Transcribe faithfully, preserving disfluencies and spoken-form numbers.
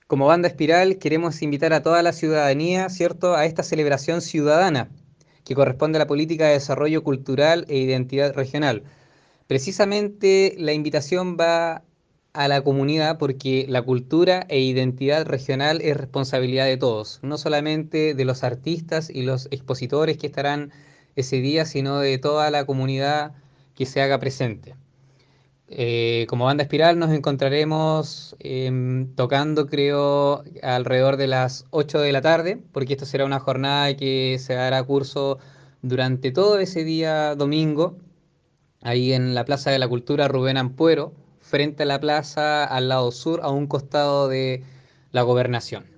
Como Banda Espiral queremos invitar a toda la ciudadanía, ¿cierto?, a esta celebración ciudadana que corresponde a la política de desarrollo cultural e identidad regional. Precisamente la invitación va a la comunidad porque la cultura e identidad regional es responsabilidad de todos, no solamente de los artistas y los expositores que estarán ese día, sino de toda la comunidad que se haga presente. Eh, como Banda Espiral nos encontraremos em, tocando, creo, alrededor de las ocho de la tarde, porque esto será una jornada que se dará curso durante todo ese día domingo, ahí en la Plaza de la Cultura Rubén Ampuero, frente a la plaza al lado sur, a un costado de la Gobernación.